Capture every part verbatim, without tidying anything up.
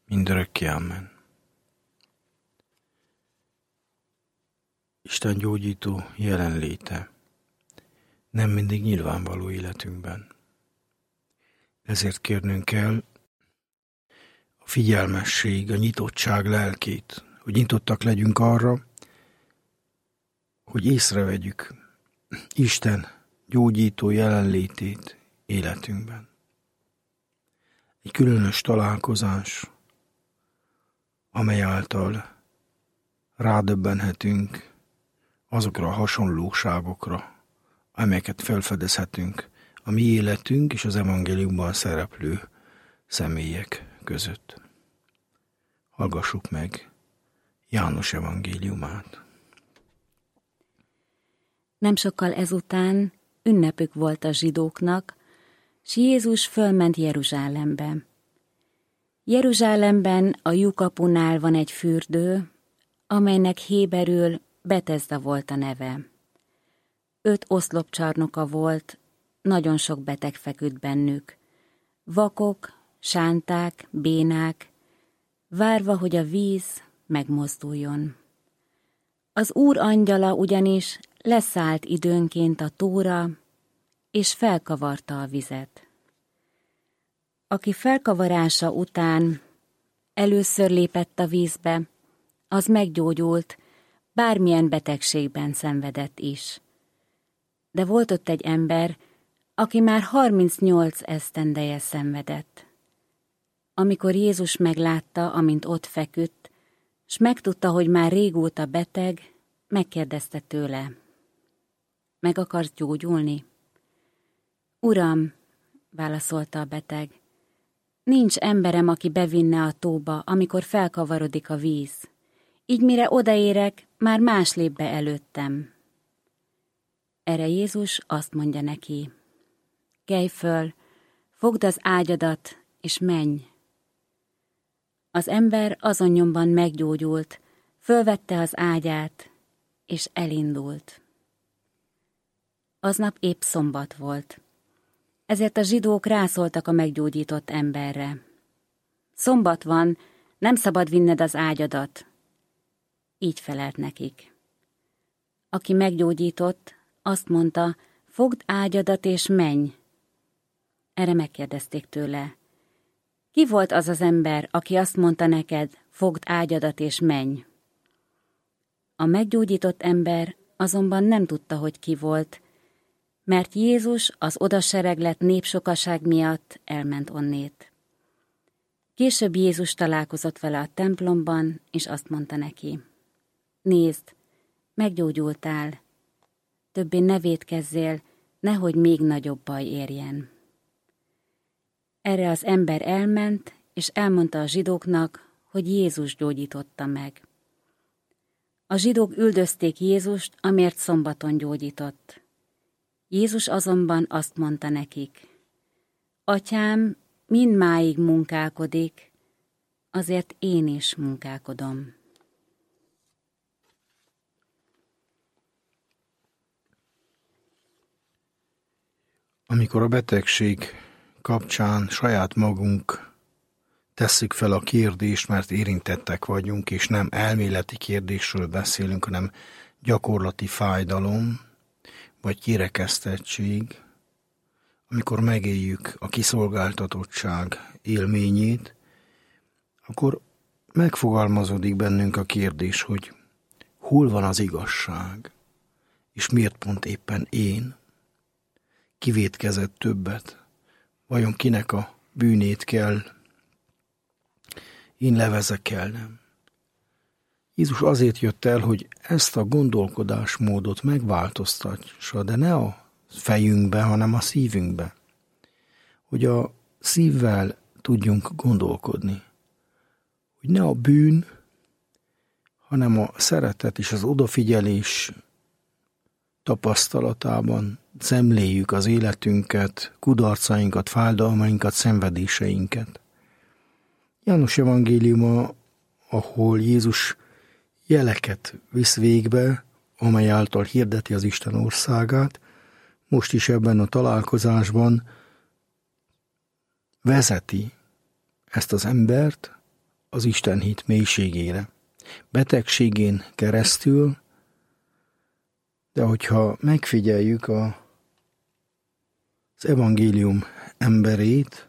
mindörökké. Amen. Isten gyógyító jelenléte nem mindig nyilvánvaló életünkben. Ezért kérnünk kell a figyelmesség, a nyitottság lelkét, hogy nyitottak legyünk arra, hogy észrevegyük Isten gyógyító jelenlétét életünkben. Egy különös találkozás, amely által rádöbbenhetünk azokra a hasonlóságokra, amelyeket felfedezhetünk a mi életünk és az evangéliumban szereplő személyek között. Hallgassuk meg János evangéliumát. Nem sokkal ezután ünnepük volt a zsidóknak, s Jézus fölment Jeruzsálembe. Jeruzsálemben a lyukapunál van egy fürdő, amelynek héberül Betesda volt a neve. Öt oszlopcsarnoka volt, nagyon sok beteg feküdt bennük. Vakok, sánták, bénák, várva, hogy a víz megmozduljon. Az Úr angyala ugyanis leszállt időnként a tóra, és felkavarta a vizet. Aki felkavarása után először lépett a vízbe, az meggyógyult, bármilyen betegségben szenvedett is. De volt ott egy ember, aki már harmincnyolc esztendeje szenvedett. Amikor Jézus meglátta, amint ott feküdt, s megtudta, hogy már régóta beteg, megkérdezte tőle: meg akarsz gyógyulni? Uram, válaszolta a beteg, nincs emberem, aki bevinne a tóba, amikor felkavarodik a víz. Így mire odaérek, már más lép be előttem. Erre Jézus azt mondja neki: kelj föl, fogd az ágyadat, és menj. Az ember azon nyomban meggyógyult, fölvette az ágyát, és elindult. Aznap épp szombat volt, ezért a zsidók rászóltak a meggyógyított emberre. Szombat van, nem szabad vinned az ágyadat. Így felelt nekik. Aki meggyógyított, azt mondta: fogd ágyadat és menj. Erre megkérdezték tőle: ki volt az az ember, aki azt mondta neked: fogd ágyadat és menj? A meggyógyított ember azonban nem tudta, hogy ki volt, mert Jézus az odasereglett népsokaság miatt elment onnét. Később Jézus találkozott vele a templomban, és azt mondta neki: nézd, meggyógyultál, többé ne vétkezzél, nehogy még nagyobb baj érjen. Erre az ember elment, és elmondta a zsidóknak, hogy Jézus gyógyította meg. A zsidók üldözték Jézust, amért szombaton gyógyított. Jézus azonban azt mondta nekik: Atyám mindmáig munkálkodik, azért én is munkálkodom. Amikor a betegség kapcsán saját magunk tesszük fel a kérdést, mert érintettek vagyunk, és nem elméleti kérdésről beszélünk, hanem gyakorlati fájdalom, vagy kirekesztettség, amikor megéljük a kiszolgáltatottság élményét, akkor megfogalmazódik bennünk a kérdés, hogy hol van az igazság, és miért pont éppen én? Ki vétkezett többet? Vajon kinek a bűnét kell én levezek el, nem? Jézus azért jött el, hogy ezt a gondolkodásmódot megváltoztatsa, de ne a fejünkbe, hanem a szívünkbe. Hogy a szívvel tudjunk gondolkodni. Hogy ne a bűn, hanem a szeretet és az odafigyelés tapasztalatában szemléljük az életünket, kudarcainkat, fájdalmainkat, szenvedéseinket. János evangéliuma, ahol Jézus jeleket visz végbe, amely által hirdeti az Isten országát, most is ebben a találkozásban vezeti ezt az embert az Isten hit mélységére. Betegségén keresztül, de hogyha megfigyeljük a, az evangélium emberét,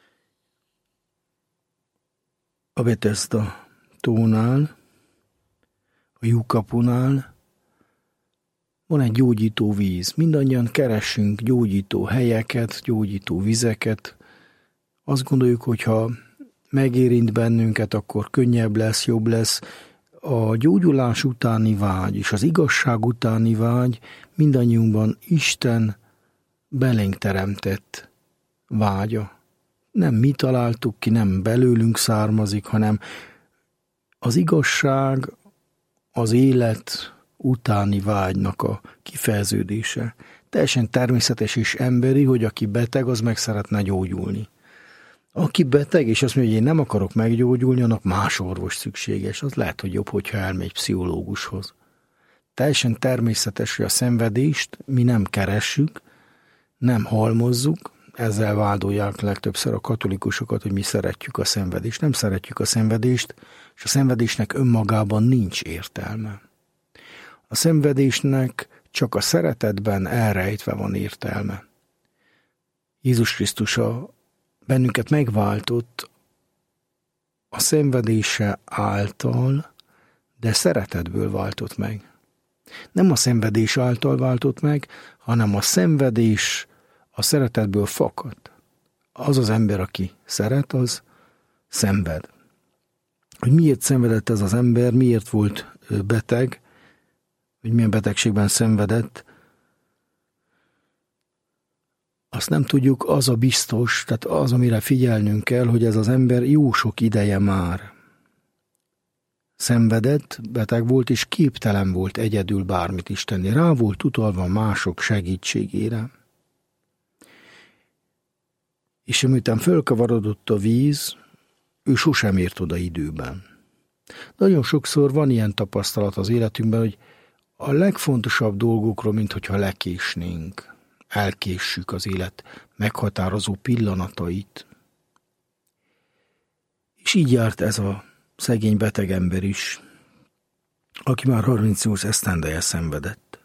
a Betesda tónál, a lyukapunál van egy gyógyító víz. Mindannyian keresünk gyógyító helyeket, gyógyító vizeket. Azt gondoljuk, hogy ha megérint bennünket, akkor könnyebb lesz, jobb lesz. A gyógyulás utáni vágy és az igazság utáni vágy mindannyiunkban Isten belénk teremtett vágya. Nem mi találtuk ki, nem belőlünk származik, hanem az igazság, az élet utáni vágynak a kifejeződése. Teljesen természetes és emberi, hogy aki beteg, az meg szeretne gyógyulni. Aki beteg, és azt mondja, hogy én nem akarok meggyógyulni, annak más orvos szükséges. Az lehet, hogy jobb, hogyha elmegy pszichológushoz. Teljesen természetes, hogy a szenvedést mi nem keressük, nem halmozzuk, ezzel vádolják legtöbbször a katolikusokat, hogy mi szeretjük a szenvedést. Nem szeretjük a szenvedést, és a szenvedésnek önmagában nincs értelme. A szenvedésnek csak a szeretetben elrejtve van értelme. Jézus Krisztus a bennünket megváltott a szenvedése által, de szeretetből váltott meg. Nem a szenvedés által váltott meg, hanem a szenvedés a szeretetből fakad. Az az ember, aki szeret, az szenved. Hogy miért szenvedett ez az ember, miért volt beteg, hogy milyen betegségben szenvedett, azt nem tudjuk, az a biztos, tehát az, amire figyelnünk kell, hogy ez az ember jó sok ideje már szenvedett, beteg volt, és képtelen volt egyedül bármit is tenni. Rá volt utalva mások segítségére. És miután fölkavarodott a víz, ő sosem ért oda időben. Nagyon sokszor van ilyen tapasztalat az életünkben, hogy a legfontosabb dolgokról, mint hogyha lekésnénk, elkéssük az élet meghatározó pillanatait. És így járt ez a szegény beteg ember is, aki már harmincnyolc esztendeje szenvedett.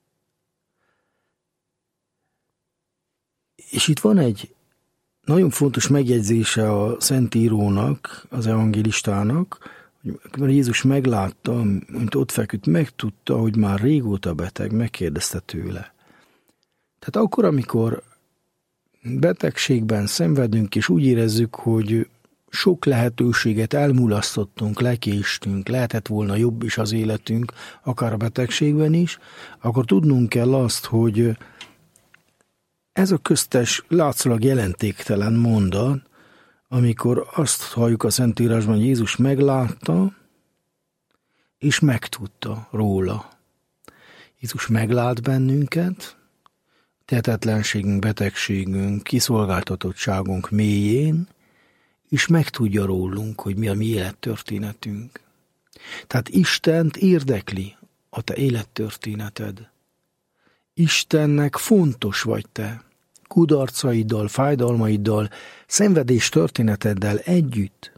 És itt van egy nagyon fontos megjegyzése a Szentírónak, az evangélistának, hogy Jézus meglátta, mint ott feküdt, megtudta, hogy már régóta beteg, megkérdezte tőle. Tehát akkor, amikor betegségben szenvedünk, és úgy érezzük, hogy sok lehetőséget elmulasztottunk, lekéstünk, lehetett volna jobb is az életünk, akár a betegségben is, akkor tudnunk kell azt, hogy ez a köztes, látszólag jelentéktelen mondat, amikor azt halljuk a Szentírásban, hogy Jézus meglátta, és megtudta róla. Jézus meglát bennünket, tehetetlenségünk, betegségünk, kiszolgáltatottságunk mélyén, és megtudja rólunk, hogy mi a mi élettörténetünk. Tehát Istent érdekli a te élettörténeted. Istennek fontos vagy te, kudarcaiddal, fájdalmaiddal, szenvedés történeteddel együtt.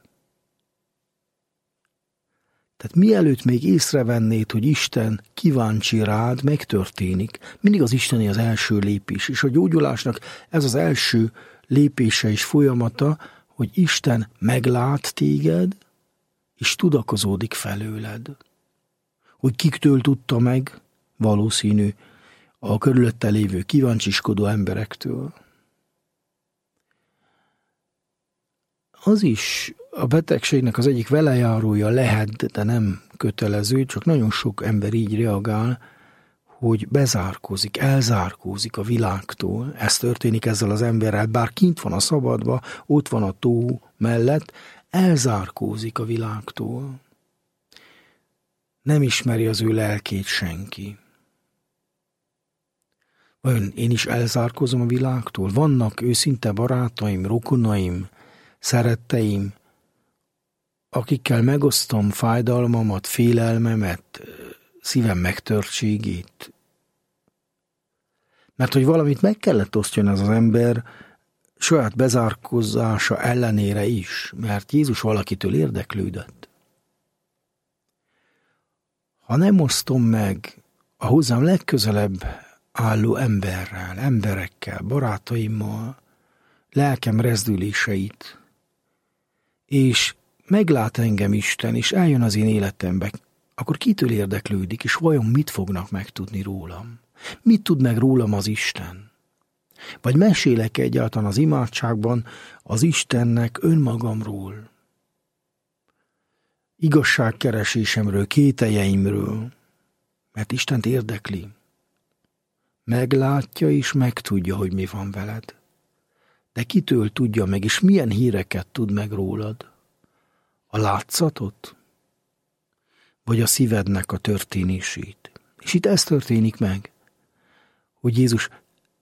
Tehát mielőtt még észrevennéd, hogy Isten kíváncsi rád, megtörténik. Mindig az Isteni az első lépés, és a gyógyulásnak ez az első lépése és folyamata, hogy Isten meglát téged, és tudakozódik felőled. Hogy kiktől tudta meg, valószínű, a körülötte lévő kíváncsiskodó emberektől. Az is a betegségnek az egyik velejárója lehet, de nem kötelező, csak nagyon sok ember így reagál, hogy bezárkózik, elzárkózik a világtól. Ez történik ezzel az emberrel, bár kint van a szabadba, ott van a tó mellett, elzárkózik a világtól. Nem ismeri az ő lelkét senki. Vajon én is elzárkózom a világtól? Vannak őszinte barátaim, rokonaim, szeretteim, akikkel megosztom fájdalmamat, félelmemet, szívem megtörtségét. Mert hogy valamit meg kellett osztjon ez az ember, saját bezárkózása ellenére is, mert Jézus valakitől érdeklődött. Ha nem osztom meg a hozzám legközelebb álló emberrel, emberekkel, barátaimmal, lelkem rezdüléseit, és meglát engem Isten, és eljön az én életembe, akkor kitől érdeklődik, és vajon mit fognak megtudni rólam? Mit tud meg rólam az Isten? Vagy mesélek egyáltalán az imádságban az Istennek önmagamról, igazságkeresésemről, kételjeimről, mert Istent érdekli. Meglátja és megtudja, hogy mi van veled. De kitől tudja meg, és milyen híreket tud meg rólad? A látszatot? Vagy a szívednek a történését? És itt ez történik meg, hogy Jézus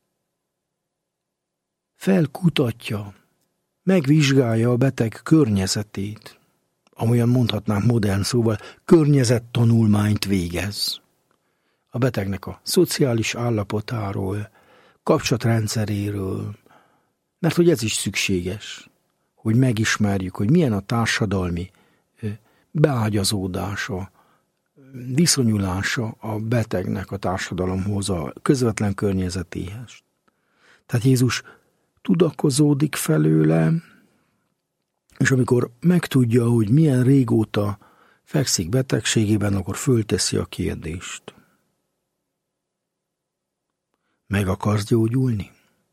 felkutatja, megvizsgálja a beteg környezetét, amolyan mondhatnám modern szóval, környezettanulmányt végez. A betegnek a szociális állapotáról, kapcsolatrendszeréről, mert hogy ez is szükséges, hogy megismerjük, hogy milyen a társadalmi beágyazódása, viszonyulása a betegnek a társadalomhoz, a közvetlen környezetéhez. Tehát Jézus tudakozódik felőle, és amikor megtudja, hogy milyen régóta fekszik betegségében, akkor fölteszi a kérdést. Meg akarsz gyógyulni?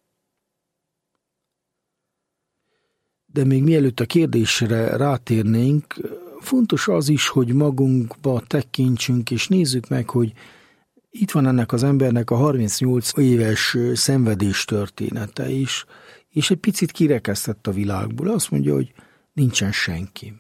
De még mielőtt a kérdésre rátérnénk, fontos az is, hogy magunkba tekintsünk, és nézzük meg, hogy itt van ennek az embernek a harmincnyolc éves szenvedés története is, és egy picit kirekesztett a világból. Azt mondja, hogy nincsen senki.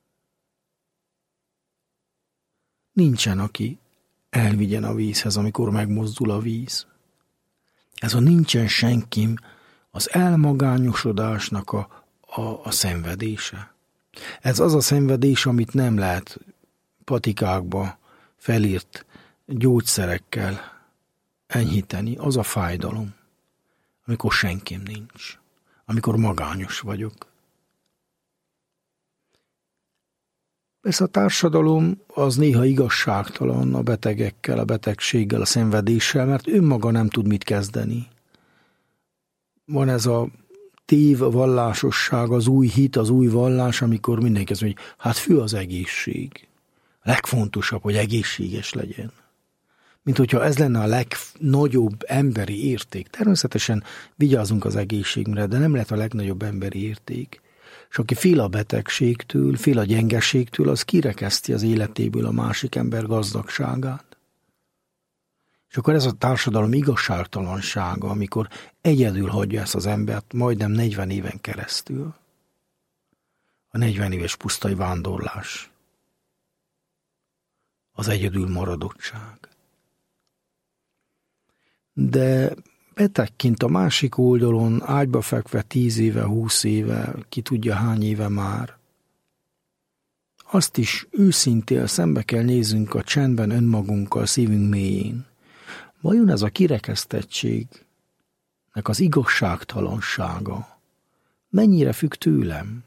Nincsen, aki elvigyen a vízhez, amikor megmozdul a víz. Ez a nincsen senkim az elmagányosodásnak a, a, a szenvedése. Ez az a szenvedés, amit nem lehet patikákba felírt gyógyszerekkel enyhíteni. Az a fájdalom, amikor senkim nincs, amikor magányos vagyok. Persze a társadalom az néha igazságtalan a betegekkel, a betegséggel, a szenvedéssel, mert önmaga nem tud mit kezdeni. Van ez a tév vallásosság, az új hit, az új vallás, amikor mindenki azt mondja, hogy hát fő az egészség. A legfontosabb, hogy egészséges legyen. Mint hogyha ez lenne a legnagyobb emberi érték. Természetesen vigyázunk az egészségre, de nem lehet a legnagyobb emberi érték. És aki fél a betegségtől, fél a gyengeségtől, az kirekeszti az életéből a másik ember gazdagságát. És akkor ez a társadalom igazságtalansága, amikor egyedül hagyja ezt az embert majdnem negyven éven keresztül. A negyven éves pusztai vándorlás. Az egyedül maradottság. De betegként a másik oldalon, ágyba fekve tíz éve, húsz éve, ki tudja hány éve már, azt is őszintén szembe kell néznünk a csendben önmagunkkal, szívünk mélyén. Vajon ez a kirekesztettségnek az igazságtalansága mennyire függ tőlem?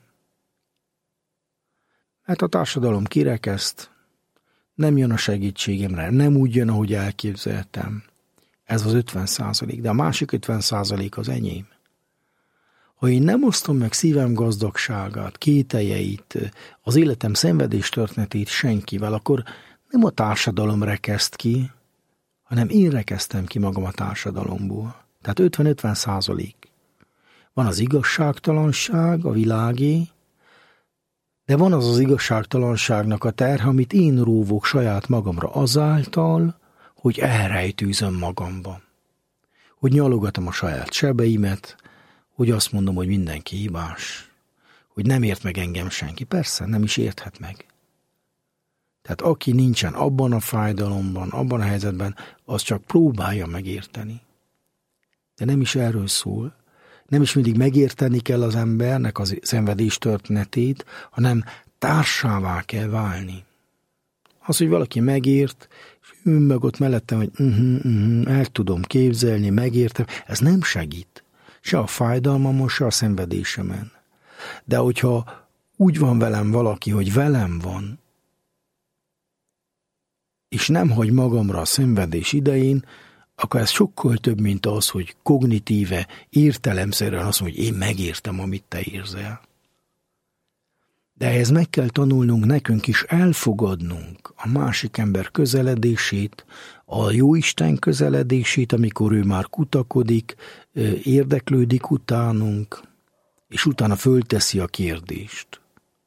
Mert a társadalom kirekeszt, nem jön a segítségemre, nem úgy jön, ahogy elképzeltem. Ez az ötven százalék, de a másik ötven százalék az enyém. Ha én nem osztom meg szívem gazdagságát, kételjeit, az életem szenvedés történetét senkivel, akkor nem a társadalom rekeszt ki, hanem én rekeztem ki magam a társadalomból. Tehát ötven-ötven százalék. Van az igazságtalanság, a világé, de van az az igazságtalanságnak a terhe, amit én róvok saját magamra azáltal, hogy elrejtőzöm magamba. Hogy nyalogatom a saját sebeimet, hogy azt mondom, hogy mindenki hibás, hogy nem ért meg engem senki. Persze, nem is érthet meg. Tehát aki nincsen abban a fájdalomban, abban a helyzetben, az csak próbálja megérteni. De nem is erről szól. Nem is mindig megérteni kell az embernek az szenvedés történetét, hanem társává kell válni. Az, hogy valaki megért, és ül meg ott mellettem, hogy uh-huh, uh-huh, el tudom képzelni, megértem, ez nem segít. Se a fájdalmamon, se a szenvedésemen. De hogyha úgy van velem valaki, hogy velem van, és nem hagy magamra a szenvedés idején, akkor ez sokkal több, mint az, hogy kognitíve, értelemszerűen azt mondja, hogy én megértem, amit te érzel. De ehhez meg kell tanulnunk nekünk is elfogadnunk a másik ember közeledését, a Jóisten közeledését, amikor ő már kutakodik, érdeklődik utánunk, és utána fölteszi a kérdést.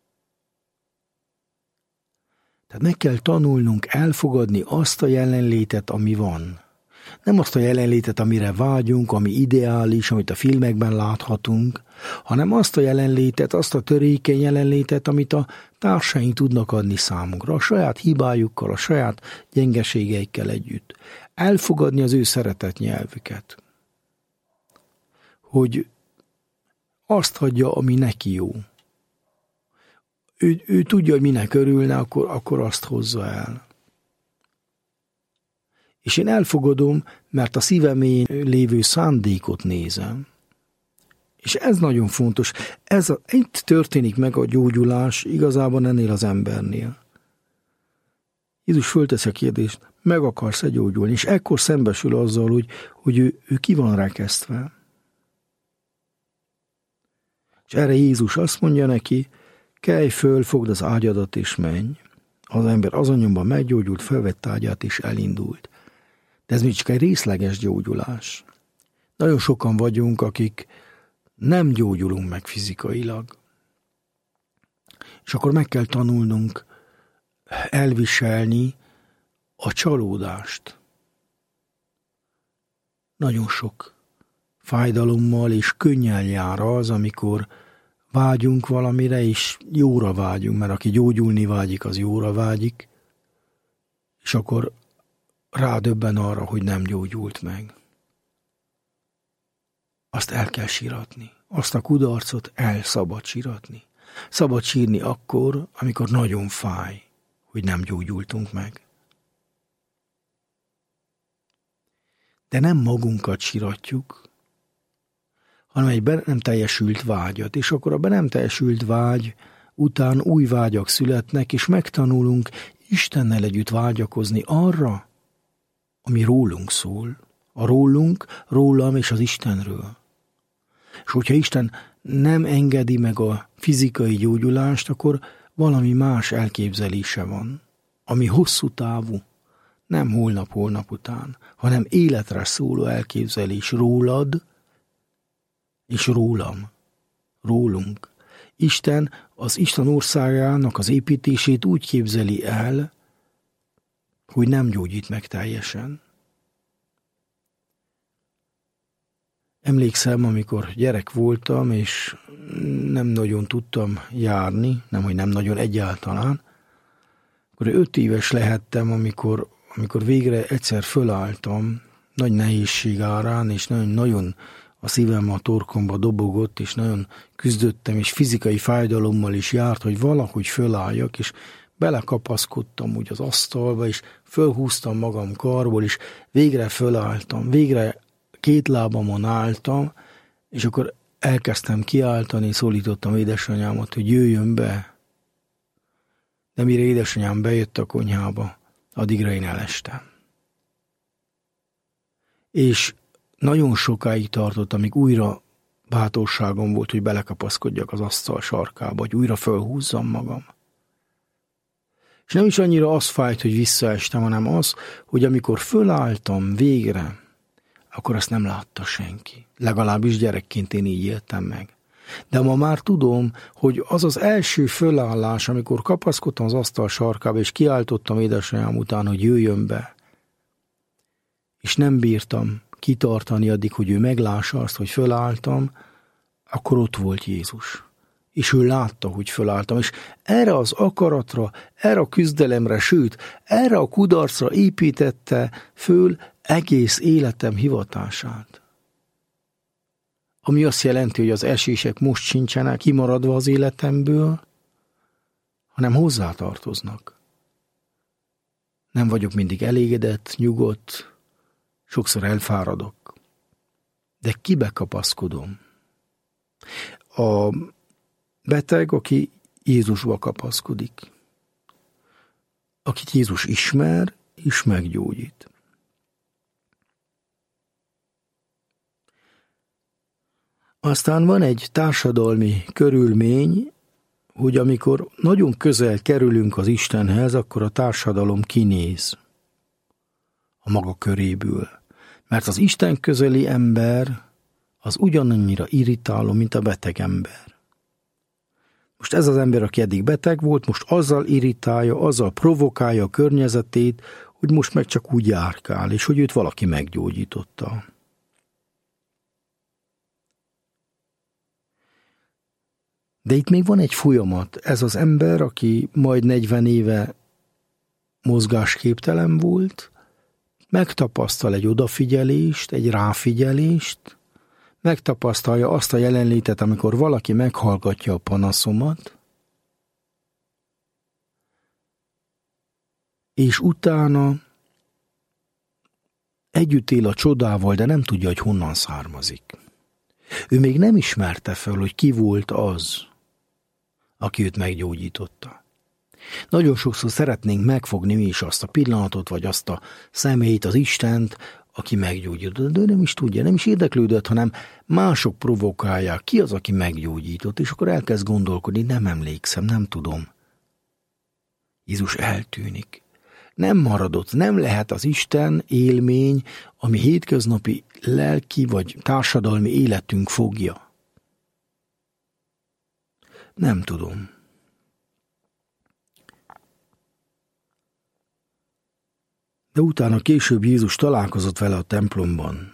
Tehát meg kell tanulnunk elfogadni azt a jelenlétet, ami van. Nem azt a jelenlétet, amire vágyunk, ami ideális, amit a filmekben láthatunk, hanem azt a jelenlétet, azt a törékeny jelenlétet, amit a társaink tudnak adni számunkra, a saját hibájukkal, a saját gyengeségeikkel együtt. Elfogadni az ő szeretett nyelvüket. Hogy azt hagyja, ami neki jó. Ő, ő tudja, hogy minek örülne, akkor, akkor azt hozza el. És én elfogadom, mert a szívemén lévő szándékot nézem. És ez nagyon fontos. Ez a, itt történik meg a gyógyulás igazából ennél az embernél. Jézus fölteszi a kérdést, meg akarsz-e gyógyulni? És ekkor szembesül azzal, hogy, hogy ő, ő ki van rekesztve. És erre Jézus azt mondja neki, kelj föl, fogd az ágyadat és menj. Az ember azonnyomban meggyógyult, felvett ágyát és elindult. De ez még csak egy részleges gyógyulás. Nagyon sokan vagyunk, akik nem gyógyulunk meg fizikailag. És akkor meg kell tanulnunk elviselni a csalódást. Nagyon sok fájdalommal és könnyel jár az, amikor vágyunk valamire, és jóra vágyunk, mert aki gyógyulni vágyik, az jóra vágyik, és akkor rádöbben arra, hogy nem gyógyult meg. Azt el kell síratni. Azt a kudarcot el szabad síratni. Szabad sírni akkor, amikor nagyon fáj, hogy nem gyógyultunk meg. De nem magunkat síratjuk, hanem egy be nem teljesült vágyat, és akkor a be nem teljesült vágy után új vágyak születnek, és megtanulunk Istennel együtt vágyakozni arra, ami rólunk szól, a rólunk, rólam és az Istenről. És hogyha Isten nem engedi meg a fizikai gyógyulást, akkor valami más elképzelése van, ami hosszú távú, nem holnap-holnap után, hanem életre szóló elképzelés rólad és rólam, rólunk. Isten az Isten országának az építését úgy képzeli el, hogy nem gyógyít meg teljesen. Emlékszem, amikor gyerek voltam, és nem nagyon tudtam járni, nem, hogy nem nagyon egyáltalán, akkor öt éves lehettem, amikor, amikor végre egyszer fölálltam, nagy nehézség árán, és nagyon, nagyon a szívem a torkomba dobogott, és nagyon küzdöttem, és fizikai fájdalommal is járt, hogy valahogy fölálljak, és belekapaszkodtam úgy az asztalba, és fölhúztam magam karból, és végre fölálltam, végre két lábamon álltam, és akkor elkezdtem kiáltani, szólítottam édesanyámat, hogy jöjjön be. De mire édesanyám bejött a konyhába, addigra én elestem. És nagyon sokáig tartott, amíg újra bátorságom volt, hogy belekapaszkodjak az asztal sarkába, hogy újra fölhúzzam magam. És nem is annyira az fájt, hogy visszaestem, hanem az, hogy amikor fölálltam végre, akkor azt nem látta senki. Legalábbis gyerekként én így éltem meg. De ma már tudom, hogy az az első fölállás, amikor kapaszkodtam az asztal sarkába, és kiáltottam édesanyám után, hogy jöjjön be, és nem bírtam kitartani addig, hogy ő meglássa azt, hogy fölálltam, akkor ott volt Jézus. És ő látta, hogy fölálltam, és erre az akaratra, erre a küzdelemre, sőt, erre a kudarcra építette föl egész életem hivatását. Ami azt jelenti, hogy az esések most sincsenek kimaradva az életemből, hanem hozzátartoznak. Nem vagyok mindig elégedett, nyugodt, sokszor elfáradok. De kibe kapaszkodom? A beteg, aki Jézusba kapaszkodik. Akit Jézus ismer, és meggyógyít. Aztán van egy társadalmi körülmény, hogy amikor nagyon közel kerülünk az Istenhez, akkor a társadalom kinéz a maga köréből. Mert az Isten közeli ember az ugyanannyira irritáló, mint a beteg ember. Most ez az ember, aki eddig beteg volt, most azzal irritálja, azzal provokálja a környezetét, hogy most meg csak úgy járkál, és hogy őt valaki meggyógyította. De itt még van egy folyamat. Ez az ember, aki majd negyven éve mozgásképtelen volt, megtapasztal egy odafigyelést, egy ráfigyelést, megtapasztalja azt a jelenlétet, amikor valaki meghallgatja a panaszomat, és utána együtt él a csodával, de nem tudja, hogy honnan származik. Ő még nem ismerte fel, hogy ki volt az, aki őt meggyógyította. Nagyon sokszor szeretnénk megfogni mi is azt a pillanatot, vagy azt a személyt, az Istent, aki meggyógyított, de ő nem is tudja, nem is érdeklődött, hanem mások provokálják, ki az, aki meggyógyított, és akkor elkezd gondolkodni, nem emlékszem, nem tudom. Jézus eltűnik. Nem maradott, nem lehet az Isten élmény, ami hétköznapi lelki vagy társadalmi életünk fogja. Nem tudom. De utána később Jézus találkozott vele a templomban.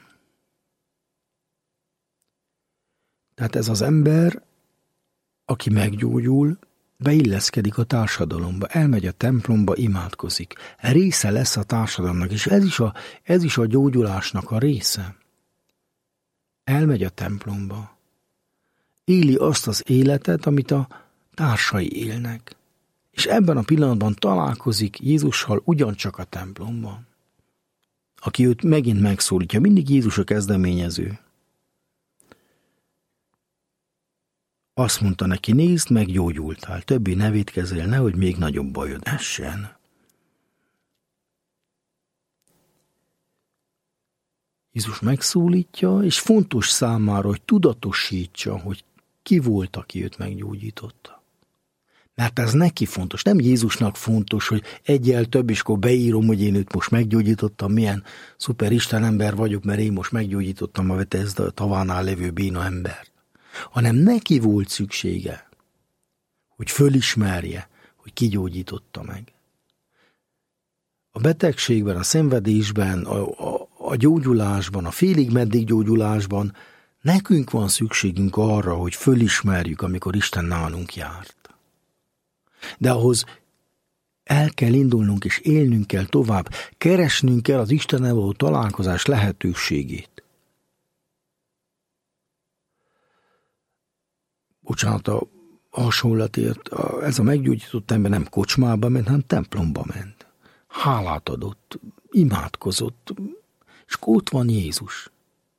Tehát ez az ember, aki meggyógyul, beilleszkedik a társadalomba, elmegy a templomba, imádkozik. Része lesz a társadalomnak, és ez is a, ez is a gyógyulásnak a része. Elmegy a templomba. Éli azt az életet, amit a társai élnek. És ebben a pillanatban találkozik Jézussal ugyancsak a templomban. Aki őt megint megszólítja, mindig Jézus a kezdeményező. Azt mondta neki, nézd, meggyógyultál, többi ne vétkezzél, nehogy még nagyobb bajod essen. Jézus megszólítja, és fontos számára, hogy tudatosítsa, hogy ki volt, aki őt meggyógyította. Mert ez neki fontos, nem Jézusnak fontos, hogy egyel több, és akkor beírom, hogy én őt most meggyógyítottam, milyen szuper istenember vagyok, mert én most meggyógyítottam a Betesda tavánál levő béna embert. Hanem neki volt szüksége, hogy fölismerje, hogy ki gyógyította meg. A betegségben, a szenvedésben, a, a, a gyógyulásban, a félig meddig gyógyulásban nekünk van szükségünk arra, hogy fölismerjük, amikor Isten nálunk járt. De ahhoz el kell indulnunk, és élnünk kell tovább, keresnünk kell az Istennel való találkozás lehetőségét. Bocsánat, a hasonlatért, ez a meggyógyított ember nem kocsmába ment, hanem templomba ment. Hálát adott, imádkozott, és ott van Jézus.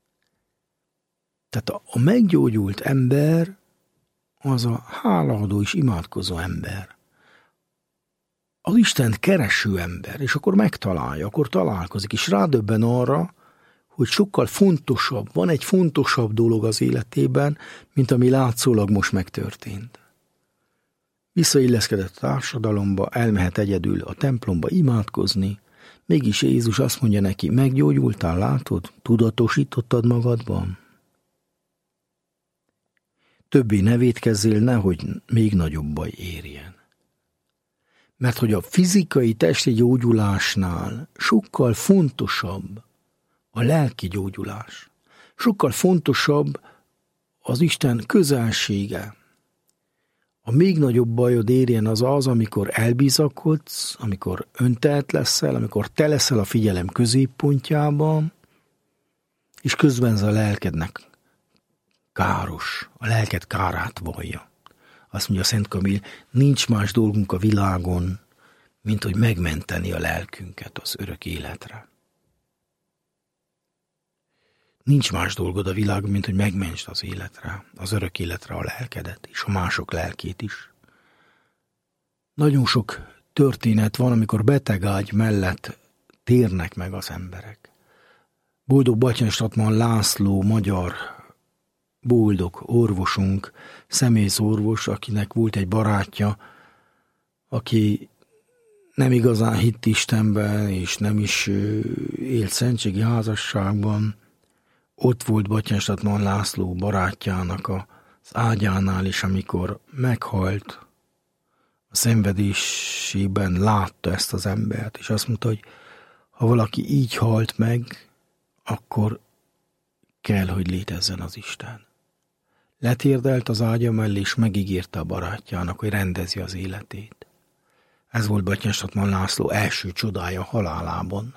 Tehát a, a meggyógyult ember az a hálaadó és imádkozó ember. Az Istent kereső ember, és akkor megtalálja, akkor találkozik, és rádöbben arra, hogy sokkal fontosabb, van egy fontosabb dolog az életében, mint ami látszólag most megtörtént. Visszailleszkedett a társadalomba, elmehet egyedül a templomba imádkozni, mégis Jézus azt mondja neki, meggyógyultál, látod, tudatosítottad magadban? Többé ne vétkezzél, nehogy még nagyobb baj érjen. Mert hogy a fizikai testi gyógyulásnál sokkal fontosabb a lelki gyógyulás. Sokkal fontosabb az Isten közelsége. A még nagyobb bajod érjen az az, amikor elbizakodsz, amikor öntelt leszel, amikor te leszel a figyelem középpontjában, és közben ez a lelkednek káros, a lelked kárát vallja. Azt mondja Szent Kamil, nincs más dolgunk a világon, mint hogy megmenteni a lelkünket az örök életre. nincs más dolgod a világon, mint hogy megmentsd az életre, az örök életre a lelkedet, és a mások lelkét is. Nagyon sok történet van, amikor betegágy mellett térnek meg az emberek. Boldog Batthyány Statman László, magyar boldog orvosunk, szemészorvos, akinek volt egy barátja, aki nem igazán hitt Istenben, és nem is élt szentségi házasságban. Ott volt Batthyány Statman László barátjának az ágyánál, és amikor meghalt, a szenvedésében látta ezt az embert, és azt mondta, hogy ha valaki így halt meg, akkor kell, hogy létezzen az Isten. Letérdelt az ágya mellé, és megígérte a barátjának, hogy rendezi az életét. Ez volt Batthyány Statman László első csodája halálában.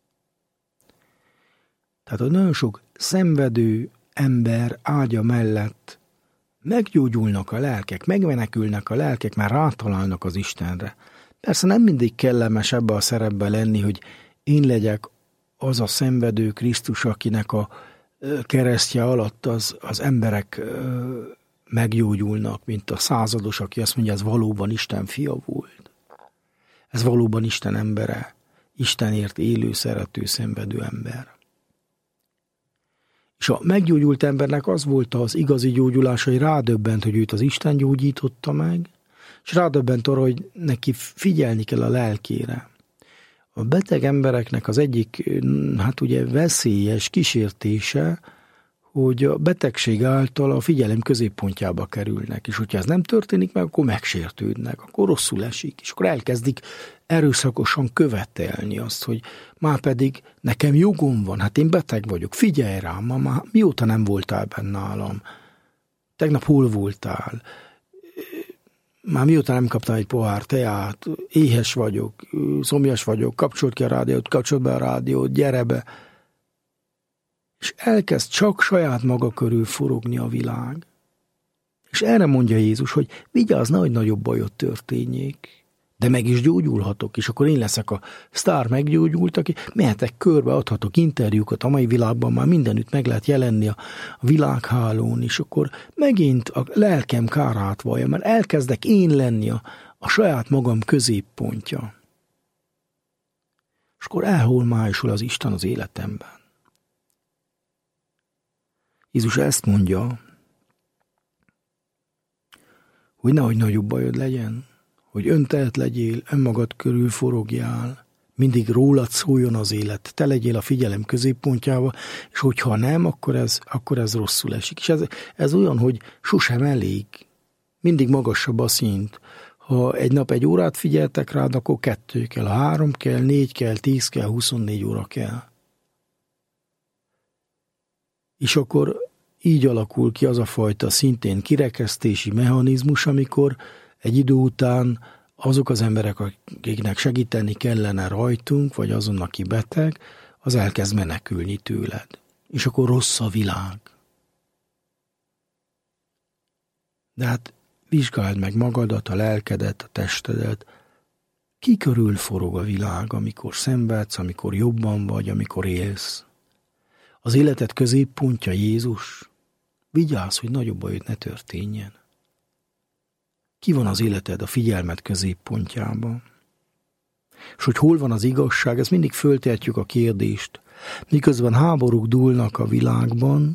Tehát, hogy nagyon sok szenvedő ember ágya mellett meggyógyulnak a lelkek, megmenekülnek a lelkek, már rátalálnak az Istenre. Persze nem mindig kellemes ebbe a szerepbe lenni, hogy én legyek az a szenvedő Krisztus, akinek a keresztje alatt az, az emberek meggyógyulnak, mint a százados, aki azt mondja, ez valóban Isten fia volt. Ez valóban Isten embere, Istenért élő, szerető, szenvedő ember. És a meggyógyult embernek az volt az igazi gyógyulás, hogy rádöbbent, hogy őt az Isten gyógyította meg, és rádöbbent arra, hogy neki figyelni kell a lelkére. A beteg embereknek az egyik, hát ugye veszélyes kísértése, hogy a betegség által a figyelem középpontjába kerülnek, és hogyha ez nem történik meg, akkor megsértődnek, akkor rosszul esik, és akkor elkezdik erőszakosan követelni azt, hogy már pedig nekem jogom van, hát én beteg vagyok, figyelj rám, ma már mióta nem voltál benne nálam, tegnap hol voltál, már mióta nem kaptam egy pohár teát, éhes vagyok, szomjas vagyok, kapcsolt ki a rádiót, kapcsolt be a rádiót, gyere be. És elkezd csak saját maga körül forogni a világ. És erre mondja Jézus, hogy vigyázz, nehogy nagyobb bajod történjék, de meg is gyógyulhatok, és akkor én leszek a sztár meggyógyult, aki mehetek körbe, adhatok interjúkat, a mai világban már mindenütt meg lehet jelenni a világhálón, és akkor megint a lelkem kárát vallja, mert elkezdek én lenni a, a saját magam középpontja. És akkor elholmásul az Isten az életemben. Jézus ezt mondja, hogy nehogy nagyobb bajod legyen, hogy öntehet legyél, önmagad körül forogjál, mindig rólad szóljon az élet, te legyél a figyelem középpontjába, és hogyha nem, akkor ez, akkor ez rosszul esik. És ez, ez olyan, hogy sosem elég, mindig magasabb a szint. Ha egy nap egy órát figyeltek rád, akkor kettő kell, ha három kell, négy kell, tíz kell, huszonnégy óra kell. És akkor így alakul ki az a fajta szintén kirekesztési mechanizmus, amikor egy idő után azok az emberek, akiknek segíteni kellene rajtunk, vagy azon, aki beteg, az elkezd menekülni tőled. És akkor rossz a világ. De hát vizsgáld meg magadat, a lelkedet, a testedet. Ki körül forog a világ, amikor szenvedsz, amikor jobban vagy, amikor élsz? Az életed középpontja Jézus. Vigyázz, hogy nagyobb bajod ne történjen. Ki van az életed, a figyelmed középpontjában? És hogy hol van az igazság, ezt mindig föltehetjük a kérdést. Miközben háborúk dúlnak a világban,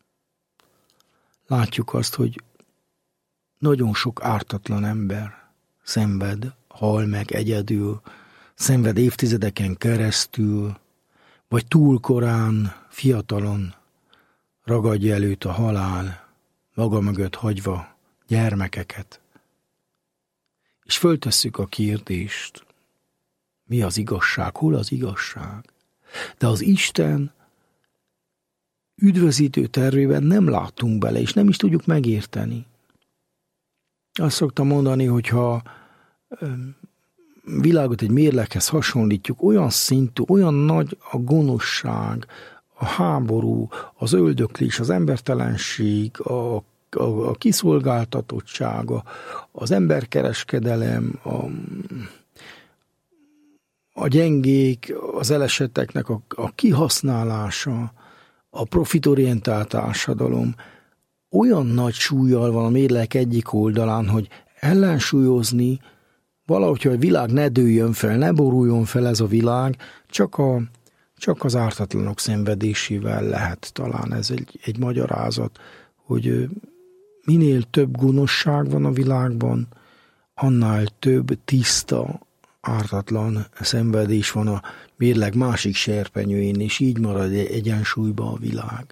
látjuk azt, hogy nagyon sok ártatlan ember szenved, hal meg egyedül, szenved évtizedeken keresztül, vagy túl korán, fiatalon ragadja előtt a halál, maga mögött hagyva gyermekeket. És föltesszük a kérdést, mi az igazság, hol az igazság? De az Isten üdvözítő tervében nem látunk bele, és nem is tudjuk megérteni. Azt szoktam mondani, hogyha világot egy mérleghez hasonlítjuk, olyan szintű, olyan nagy a gonoszság, a háború, az öldöklés, az embertelenség, a, a, a kiszolgáltatottság, az emberkereskedelem, a, a gyengék, az elesetteknek a, a kihasználása, a profitorientált társadalom olyan nagy súllyal van a mérleg egyik oldalán, hogy ellensúlyozni valahogy, hogy a világ ne dőljön fel, ne boruljon fel ez a világ, csak, a, csak az ártatlanok szenvedésével lehet. Talán ez egy, egy magyarázat, hogy minél több gonoszság van a világban, annál több tiszta, ártatlan szenvedés van a mérleg másik serpenyőjén, és így marad egyensúlyba a világ.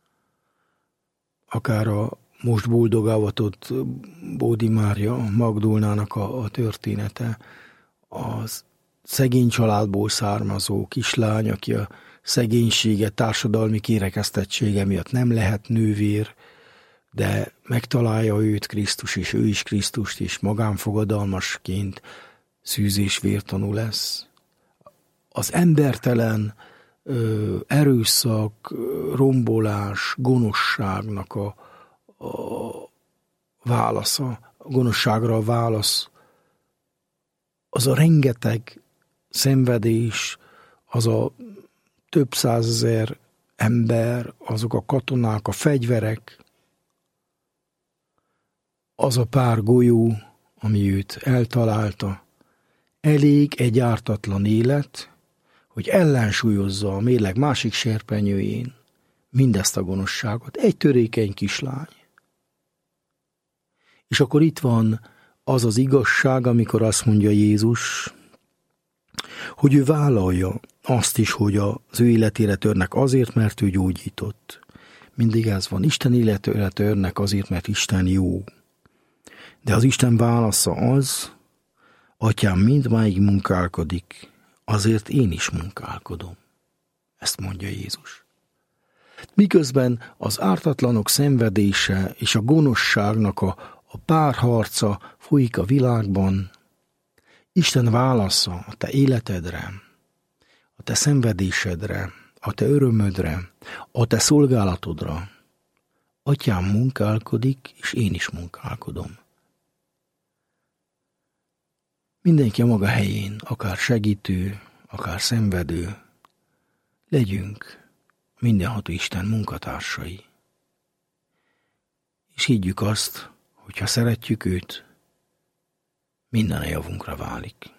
Akár a most boldogavatott Bódi Mária Magdolnának a, a története, az szegény családból származó kislány, aki a szegénysége, társadalmi kirekesztettsége miatt nem lehet nővér, de megtalálja őt Krisztus, és ő is Krisztust, és magánfogadalmasként szűz és vértanú lesz. Az embertelen ö, erőszak, rombolás, gonoszságnak a, a válasza, a gonoszságra a válasz, az a rengeteg szenvedés, az a több százezer ember, azok a katonák, a fegyverek, az a pár golyó, ami őt eltalálta, elég egy ártatlan élet, hogy ellensúlyozza a mérleg másik serpenyőjén mindezt a gonoszságot. Egy törékeny kislány. És akkor itt van az az igazság, amikor azt mondja Jézus, hogy ő vállalja azt is, hogy az ő életére törnek azért, mert ő gyógyított. Mindig ez van. Isten életére törnek azért, mert Isten jó. De az Isten válasza az, Atyám mindmáig munkálkodik, azért én is munkálkodom. Ezt mondja Jézus. Miközben az ártatlanok szenvedése és a gonoszságnak a, a párharca folyik a világban, Isten válasza a te életedre, a te szenvedésedre, a te örömödre, a te szolgálatodra. Atyám munkálkodik, és én is munkálkodom. Mindenki a maga helyén, akár segítő, akár szenvedő, legyünk mindenható Isten munkatársai. És higgyük azt, hogy ha szeretjük őt, minden a javunkra válik.